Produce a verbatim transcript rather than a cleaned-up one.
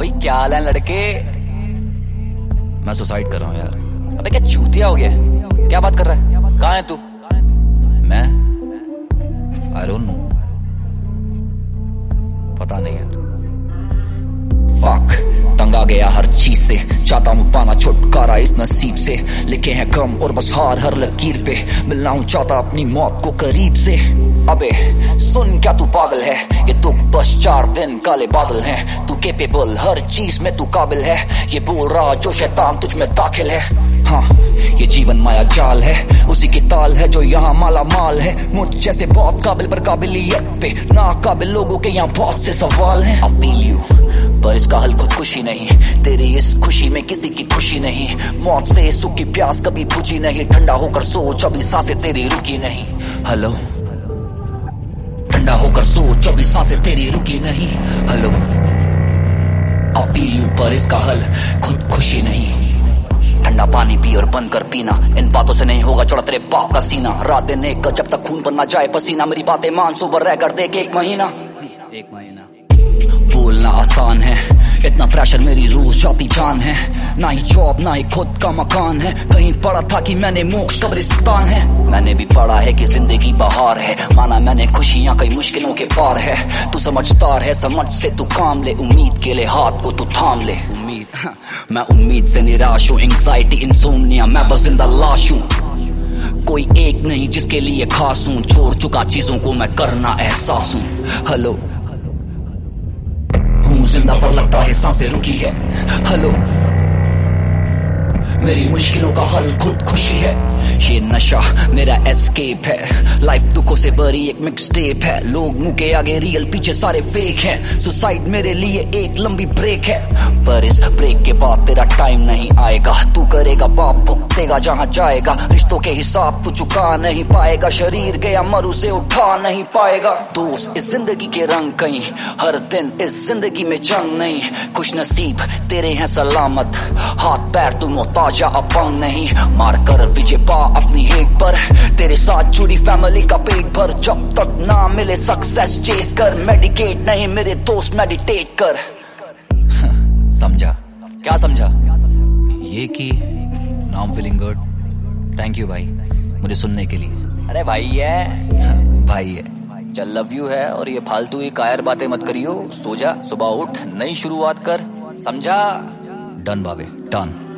भाई क्या हाल है लड़के? मैं सुसाइड कर रहा हूँ यार। अबे क्या चूतिया हो गया? क्या बात कर रहा है? कहाँ है तू? मैं आई डोंट नो, पता नहीं यार। फक, तंग आ गया हर चीज से, चाहता हूँ पाना छुटकारा इस नसीब से। लिखे हैं गम और बस हार हर लकीर पे, मिलना हूँ चाहता अपनी मौत को करीब से। अबे सुन क्या तू पागल है, ये दुख बस चार दिन काले बादल हैं। तू कैपेबल हर चीज में तू काबिल है, ये बोल रहा जो शैतान तुझ में दाखिल है। हाँ ये जीवन माया जाल है, उसी की ताल है जो यहाँ माला माल है। मुझ जैसे बहुत काबिल पर काबिलियत पे ना काबिल लोगों के यहाँ बहुत से सवाल हैं। I feel you, पर इसका हल खुदकुशी नहीं, तेरी इस खुशी में किसी की खुशी नहीं। मौत से सुख की प्यास कभी बुझी नहीं, ठंडा होकर सोच अभी सांसें तेरी रुकी नहीं। हेलो, ठंडा होकर सोच अभी सांसें तेरी रुकी नहीं। हेलो, I feel you, पर इसका हल खुदकुशी नहीं। ठंडा पानी पी और बंद कर पीना, इन बातों से नहीं होगा चौड़ा तेरे बाप का सीना। रात दिन एक जब तक खून पर ना जाए पसीना, मेरी बातें मान सोबर रह कर देख एक महीना। एक महीना बोलना आसान है, इतना प्रेशर मेरी रोज जाती जान है। ना ही जॉब ना ही खुद का मकान है, कहीं पढ़ा था कि मैंने मोक्ष कब्रिस्तान है। मैंने भी पढ़ा है कि जिंदगी बहार है, माना मैंने खुशियां कई मुश्किलों के पार है। तू समझदार है समझ से तू काम ले, उम्मीद के लिए हाथ को तू थाम ले। उम्मीद मैं उम्मीद से निराश हूँ, एंग्जाइटी इंसोम्निया मैं बस जिंदा लाश हूँ। कोई एक नहीं जिसके लिए खास हूँ, छोड़ चुका चीजों को मैं करना एहसास हूँ। हेलो, हूँ जिंदा पर लगता है सांसें रुकी है। हेलो, मेरी मुश्किलों का हल खुद खुशी है। ये नशा मेरा एस्केप है, लाइफ दुखों से भरी एक मिक्सटेप है। लोग मुंह के आगे रियल पीछे सारे फेक हैं, सुसाइड मेरे लिए एक लंबी ब्रेक है। पर इस ब्रेक के बाद तेरा टाइम नहीं आएगा, तू करेगा पाप भुगतेगा जहां जाएगा। रिश्तों के हिसाब तू चुका नहीं पाएगा, शरीर गया मरु से उठा नहीं पाएगा। दोस्त इस जिंदगी के रंग कहीं, हर दिन इस जिंदगी में जंग नहीं। खुश नसीब तेरे हैं सलामत, हाथ पैर तू मोहताज या अपंग नहीं। मार कर विजय पा अपनी हेट पर, तेरे साथ जुड़ी फैमिली का पेट भर। जब तक ना मिले सक्सेस चेस कर, मेडिकेट नहीं मेरे दोस्त मेडिटेट कर। समझा? क्या समझा? ये कि now I am feeling good. Thank you भाई मुझे सुनने के लिए। अरे भाई है भाई है, चल लव यू है। और ये फालतू ही कायर बातें मत करियो, सो जा, सुबह उठ, नई शुरुआत कर, समझा? डन बाबे, डन।